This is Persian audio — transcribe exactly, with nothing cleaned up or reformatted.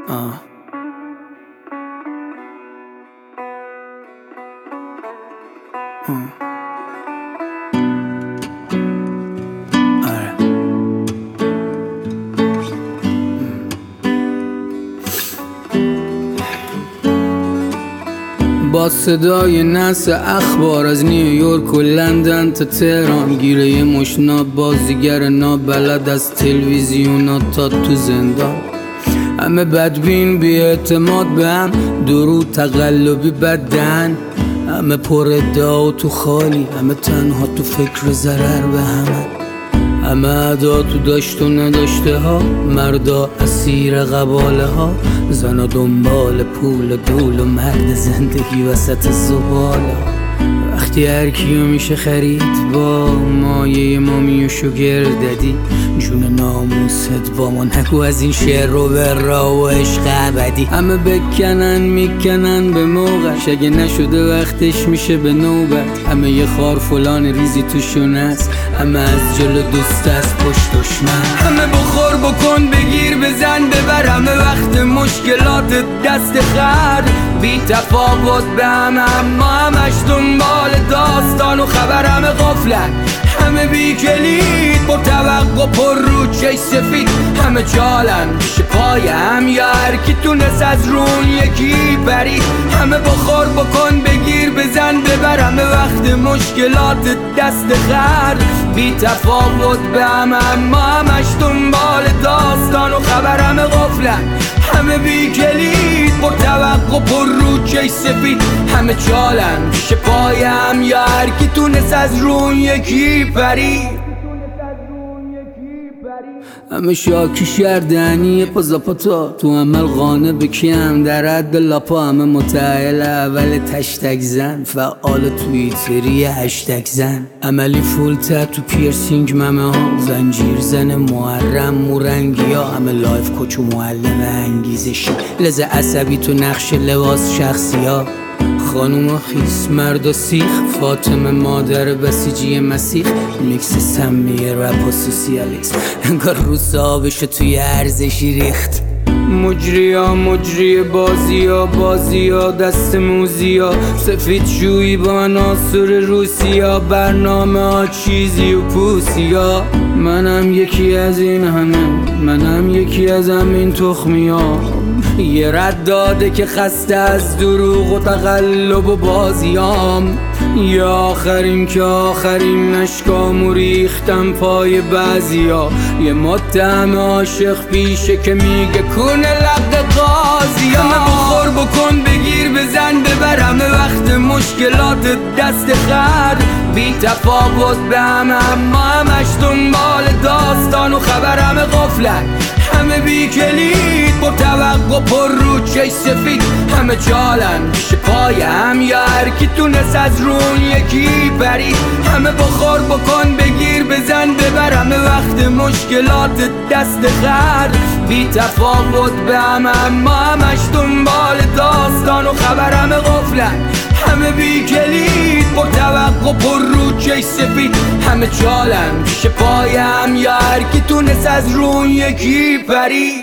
آه. آه. آره. با صدای نس اخبار از نیویورک و لندن تا تهران، گیره یه مشناب بازیگر نابلد از تلویزیونات تا تو زندان. همه بدبین بی اعتماد به هم، درود تقلبی بدن، همه پر ادعا و تو خالی، همه تنها تو فکر ضرر به همه، همه ادا تو داشت و نداشته ها، مردا اسیر قباله ها، زنا دنبال پول و دول و مرد زندگی وسط زباله. وقتی هر کیو میشه خرید با مایه مامی و شوگر دادی، جون ناموست با ما نگو از این شعر رو به را و عشق ابدی. همه بکنن میکنن به موقعش، اگه نشده وقتش میشه به نوبت. همه یه خار فلان ریزی توشون است، همه از جلو دوست از پشت دشمن. همه بخور بکن بگیر بزن ببر، همه وقت مشکلات دست خر بی تفاوت به همه، اما همش دنبال داستان و خبر. همه غفلن همه بی کلید، با توقع پر رو چش سفید، همه چالن پیش پای هم، یا هر کی تونست از رون یکی برید. همه بخور بکن بگیر بزن ببر، همه وقت مشکلات دست خر بی تفاوت به همه، اما همش دنبال داستان و خبر. همه غفلن همه بی کلید، با توقع پر رو چش سفید، همه چالن پیش پای هم، یا هر کی تونست از رون یکی پرید. همه شاکی شردنی پازاپاتا، تو عمل قانه بکیم در حد لاپا. همه متعهل اول تشتک زن، فعال توییتری هشتک زن، عملی فول تت تو پیرسینگ ممه ها، زنجیر زن محرم مورنگی ها. همه لایف کوچ و معلم انگیزشی، لذه عصبی تو نقش لباس شخصی ها. خانوم خیس مرد و سیخ، فاطمه مادر بسیجی مسیح، میکس سمیه رپ و سوسیالیسم، انگار روز آبشو توی ارزشی ریخت. مجری ها مجری بازی ها بازی ها دست موزی ها، سفید شویی با عناصر روسی ها، برنامه ها چیزی و پوسی ها. منم یکی از این همه، منم یکی از همین تخمی ها، یه رد داده که خسته از دروغ و تقلب و بازیام. یا آخرین که آخرین اشکامو ریختم پای بعضیا، یه متهم عاشق پیشه که میگه کنه لق قاضی. همه بخور بکن بگیر بزن ببر، همه وقت مشکلات دست خر بی تفاوت به همه، اما همش دنبال داستان و خبر. همه غفلن همه بی کلید، با توقع پر رو چش سفید، همه چالن پیش پای هم، یا هر کی تونست از رون یکی برید. همه بخور بکن بگیر بزن ببر، همه وقت مشکلات دست خر بی تفاوت به همه، اما همش دنبال داستان و خبر. همه غفلن همه بی کلید، با توقع پر رو چش سفید، همه چالن پیش پای هم، یا هر کی تونست از رون یکی پرید.